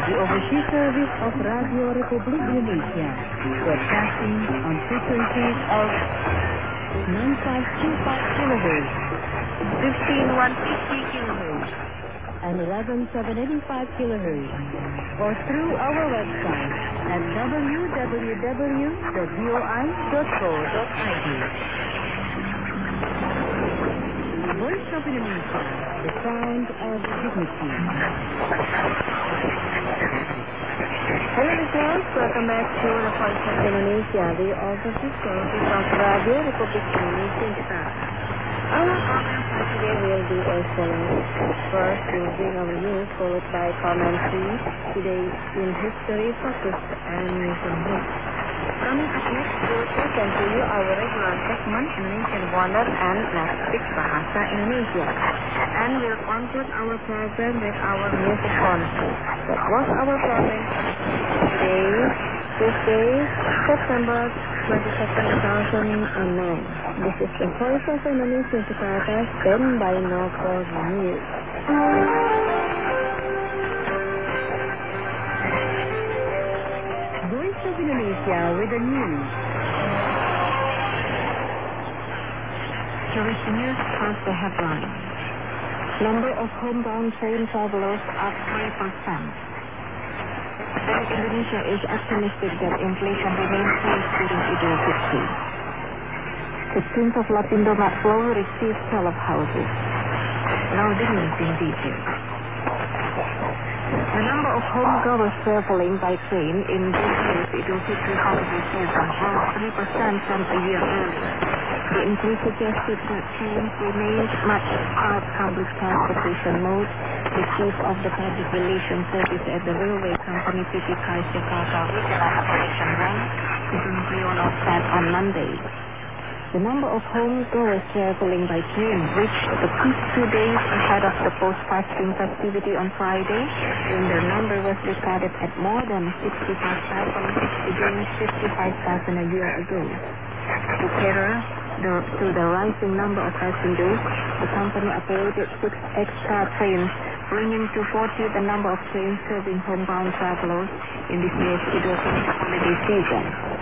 the overseas service of Radio Republik Indonesia, broadcasting on frequencies of 9525 kHz, 15150 kHz, and 11785 kHz, or through our website at www.voi.co.id. Voice of Indonesia, the sound of dignity. Hello listeners, welcome back to the Voice of Indonesia, the overseas service of Radio Republik Indonesia in Jakarta. Our program for today will be as follows. First, we'll bring our news, followed by commentary, today in history, focused, and news and news. Coming up next, we'll present to you our regular segment, Indonesian Wonder and Let's Speak Bahasa Indonesia. And we'll conclude our program with our music concert. That was our program today, Tuesday, September 22nd, 2009. This is the Voice of Indonesia in Jakarta, stand by now for the news. Voice of Indonesia with the news. Here is the news, first the headline. Number of homebound train travelers up 3%. Bank Indonesia is optimistic that inflation remains safe during Idul Fitri. The Prince of Lapindo Matflow receives sale of houses. Now the news in detail. The number of homegoers traveling by train in this year's Idul Fitri holiday season rose 3% from a year earlier. The increase suggested that trains remained much part public transportation mode. The chief of the public relations service at the railway company PT KAIS Jakarta Regional Operation 1, Sugeng Priyono, said on Monday. The number of homegoers traveling by train reached the peak 2 days ahead of the post-fasting festivity on Friday, when their number was recorded at more than 65,000 against 55,000 a year ago. To cater to the rising number of passengers, the company operated 6 extra trains, bringing to 40 the number of trains serving homebound travelers in this year's Idul Fitri holiday season.